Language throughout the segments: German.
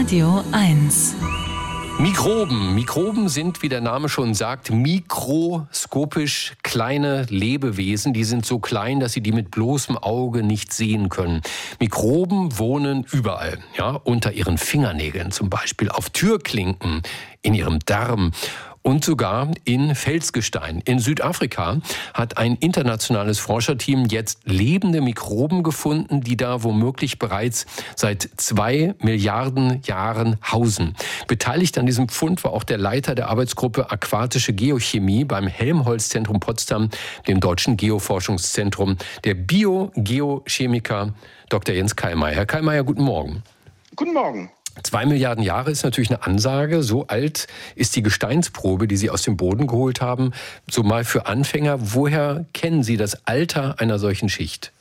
Radio 1. Mikroben. Mikroben sind, wie der Name schon sagt, mikroskopisch kleine Lebewesen. Die sind so klein, dass Sie die mit bloßem Auge nicht sehen können. Mikroben wohnen überall, ja, unter Ihren Fingernägeln zum Beispiel, auf Türklinken, in Ihrem Darm und sogar in Felsgestein. In Südafrika hat ein internationales Forscherteam jetzt lebende Mikroben gefunden, die da womöglich bereits seit 2 Milliarden Jahren hausen. Beteiligt an diesem Fund war auch der Leiter der Arbeitsgruppe Aquatische Geochemie beim Helmholtz-Zentrum Potsdam, dem Deutschen Geoforschungszentrum, der Biogeochemiker Dr. Jens Kallmeier. Herr Kallmeier, guten Morgen. Guten Morgen. 2 Milliarden Jahre ist natürlich eine Ansage. So alt ist die Gesteinsprobe, die Sie aus dem Boden geholt haben. So mal für Anfänger, woher kennen Sie das Alter einer solchen Schicht?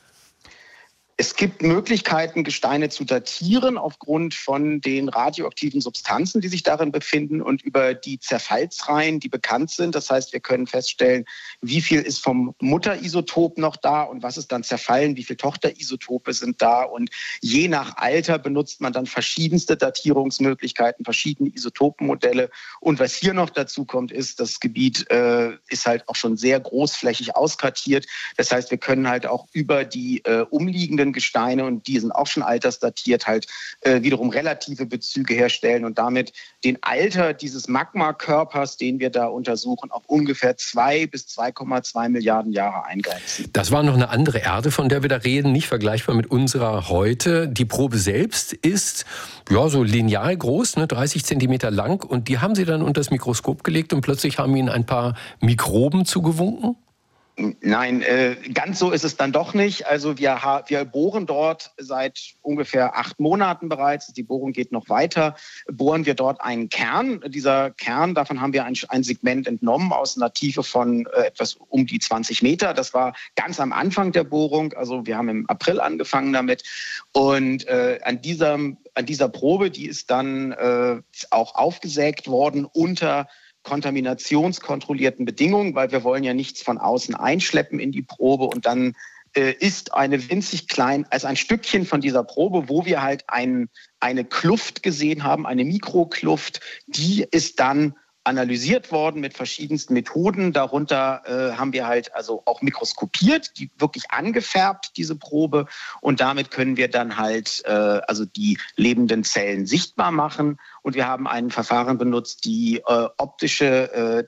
Es gibt Möglichkeiten, Gesteine zu datieren aufgrund von den radioaktiven Substanzen, die sich darin befinden und über die Zerfallsreihen, die bekannt sind. Das heißt, wir können feststellen, wie viel ist vom Mutterisotop noch da und was ist dann zerfallen, wie viele Tochterisotope sind da. Und je nach Alter benutzt man dann verschiedenste Datierungsmöglichkeiten, verschiedene Isotopenmodelle. Und was hier noch dazu kommt, ist, das Gebiet ist halt auch schon sehr großflächig auskartiert. Das heißt, wir können halt auch über die umliegenden Gesteine, und die sind auch schon altersdatiert, halt wiederum relative Bezüge herstellen und damit den Alter dieses Magmakörpers, den wir da untersuchen, auf ungefähr 2 bis 2,2 Milliarden Jahre eingrenzen. Das war noch eine andere Erde, von der wir da reden, nicht vergleichbar mit unserer heute. Die Probe selbst ist ja so lineal groß, 30 Zentimeter lang, und die haben Sie dann unter das Mikroskop gelegt und plötzlich haben Ihnen ein paar Mikroben zugewunken? Nein, ganz so ist es dann doch nicht. Also wir bohren dort seit ungefähr 8 Monaten bereits. Die Bohrung geht noch weiter. Bohren wir dort einen Kern. Dieser Kern, davon haben wir ein Segment entnommen aus einer Tiefe von etwas um die 20 Meter. Das war ganz am Anfang der Bohrung. Also wir haben im April angefangen damit. Und an dieser Probe, die ist dann auch aufgesägt worden unter kontaminationskontrollierten Bedingungen, weil wir wollen ja nichts von außen einschleppen in die Probe, und dann ist eine winzig klein, also ein Stückchen von dieser Probe, wo wir halt eine Kluft gesehen haben, eine Mikrokluft, die ist dann analysiert worden mit verschiedensten Methoden. Darunter haben wir halt also auch mikroskopiert, die wirklich angefärbt, diese Probe. Und damit können wir dann halt also die lebenden Zellen sichtbar machen. Und wir haben ein Verfahren benutzt, die optische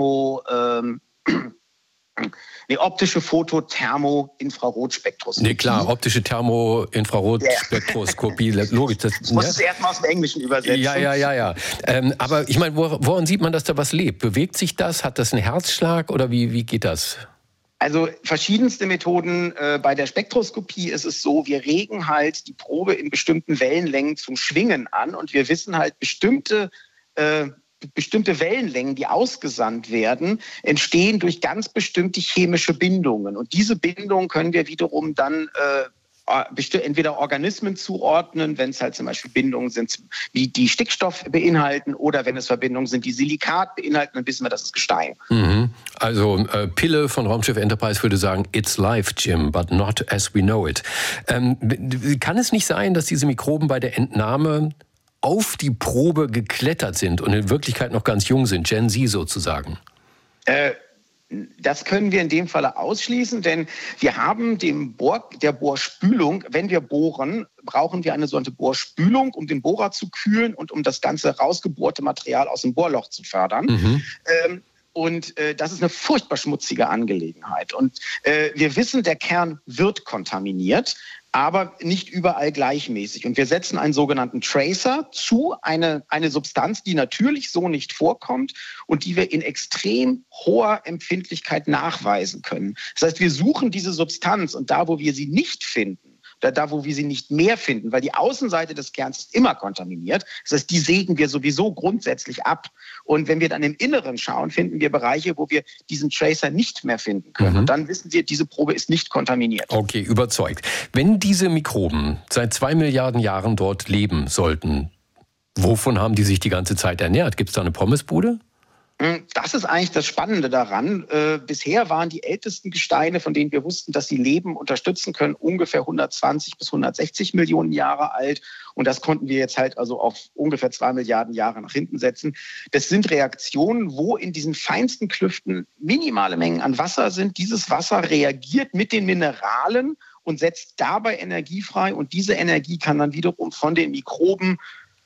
Photothermo-Infrarotspektroskopie. Nee, klar, optische Thermo-Infrarotspektroskopie, logisch. Das muss es erstmal aus dem Englischen übersetzen. Ja. Aber ich meine, woran sieht man, dass da was lebt? Bewegt sich das? Hat das einen Herzschlag oder wie geht das? Also verschiedenste Methoden. Bei der Spektroskopie ist es so, wir regen halt die Probe in bestimmten Wellenlängen zum Schwingen an, und wir wissen halt, bestimmte Wellenlängen, die ausgesandt werden, entstehen durch ganz bestimmte chemische Bindungen. Und diese Bindungen können wir wiederum dann entweder Organismen zuordnen, wenn es halt zum Beispiel Bindungen sind, die Stickstoff beinhalten, oder wenn es Verbindungen sind, die Silikat beinhalten, dann wissen wir, das ist Gestein. Mhm. Also Pille von Raumschiff Enterprise würde sagen, it's life, Jim, but not as we know it. Kann es nicht sein, dass diese Mikroben bei der Entnahme auf die Probe geklettert sind und in Wirklichkeit noch ganz jung sind, Gen Z sozusagen? Das können wir in dem Falle ausschließen, denn wir haben der Bohrspülung, wenn wir bohren, brauchen wir eine sogenannte Bohrspülung, um den Bohrer zu kühlen und um das ganze rausgebohrte Material aus dem Bohrloch zu fördern. Mhm. Und das ist eine furchtbar schmutzige Angelegenheit. Und wir wissen, der Kern wird kontaminiert, aber nicht überall gleichmäßig. Und wir setzen einen sogenannten Tracer zu, eine Substanz, die natürlich so nicht vorkommt und die wir in extrem hoher Empfindlichkeit nachweisen können. Das heißt, wir suchen diese Substanz, und da, wo wir sie nicht finden, oder da, wo wir sie nicht mehr finden, weil die Außenseite des Kerns ist immer kontaminiert. Das heißt, die sägen wir sowieso grundsätzlich ab. Und wenn wir dann im Inneren schauen, finden wir Bereiche, wo wir diesen Tracer nicht mehr finden können. Und dann wissen wir, diese Probe ist nicht kontaminiert. Okay, überzeugt. Wenn diese Mikroben seit 2 Milliarden Jahren dort leben sollten, wovon haben die sich die ganze Zeit ernährt? Gibt es da eine Pommesbude? Das ist eigentlich das Spannende daran. Bisher waren die ältesten Gesteine, von denen wir wussten, dass sie Leben unterstützen können, ungefähr 120 bis 160 Millionen Jahre alt. Und das konnten wir jetzt halt also auf ungefähr 2 Milliarden Jahre nach hinten setzen. Das sind Reaktionen, wo in diesen feinsten Klüften minimale Mengen an Wasser sind. Dieses Wasser reagiert mit den Mineralen und setzt dabei Energie frei. Und diese Energie kann dann wiederum von den Mikroben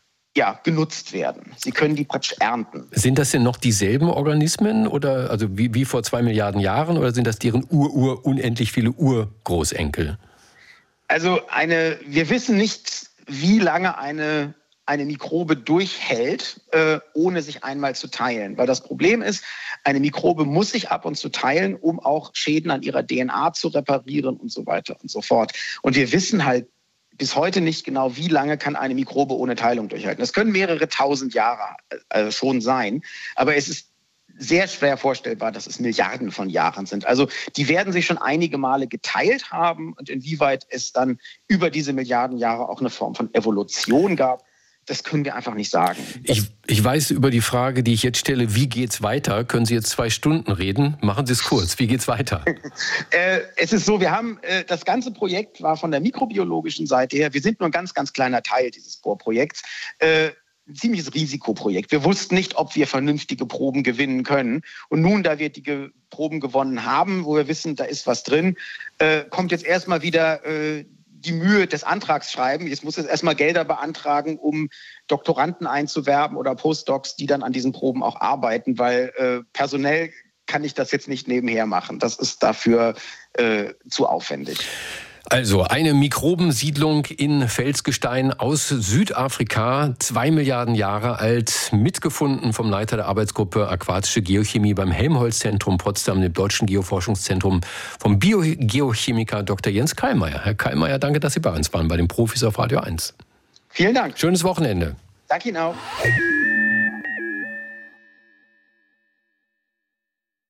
genutzt werden. Sie können die praktisch ernten. Sind das denn noch dieselben Organismen oder also wie vor 2 Milliarden Jahren oder sind das deren unendlich viele Urgroßenkel? Also wir wissen nicht, wie lange eine Mikrobe durchhält, ohne sich einmal zu teilen. Weil das Problem ist, eine Mikrobe muss sich ab und zu teilen, um auch Schäden an ihrer DNA zu reparieren und so weiter und so fort. Und wir wissen halt bis heute nicht genau, wie lange kann eine Mikrobe ohne Teilung durchhalten. Das können mehrere tausend Jahre schon sein, aber es ist sehr schwer vorstellbar, dass es Milliarden von Jahren sind. Also die werden sich schon einige Male geteilt haben und inwieweit es dann über diese Milliarden Jahre auch eine Form von Evolution gab, das können wir einfach nicht sagen. Ich weiß über die Frage, die ich jetzt stelle, wie geht's weiter? Können Sie jetzt 2 Stunden reden? Machen Sie es kurz. Wie geht's weiter? Es ist so, wir haben, das ganze Projekt war von der mikrobiologischen Seite her, wir sind nur ein ganz, ganz kleiner Teil dieses Bohrprojekts, ein ziemliches Risikoprojekt. Wir wussten nicht, ob wir vernünftige Proben gewinnen können. Und nun, da wir die Proben gewonnen haben, wo wir wissen, da ist was drin, kommt jetzt erstmal wieder die Mühe des Antragsschreiben. Jetzt muss es erstmal Gelder beantragen, um Doktoranden einzuwerben oder Postdocs, die dann an diesen Proben auch arbeiten, weil personell kann ich das jetzt nicht nebenher machen. Das ist dafür zu aufwendig. Also eine Mikrobensiedlung in Felsgestein aus Südafrika, 2 Milliarden Jahre alt, mitgefunden vom Leiter der Arbeitsgruppe Aquatische Geochemie beim Helmholtz-Zentrum Potsdam, dem Deutschen Geoforschungszentrum, vom Biogeochemiker Dr. Jens Kallmeier. Herr Kallmeier, danke, dass Sie bei uns waren, bei den Profis auf Radio 1. Vielen Dank. Schönes Wochenende. Danke Ihnen auch.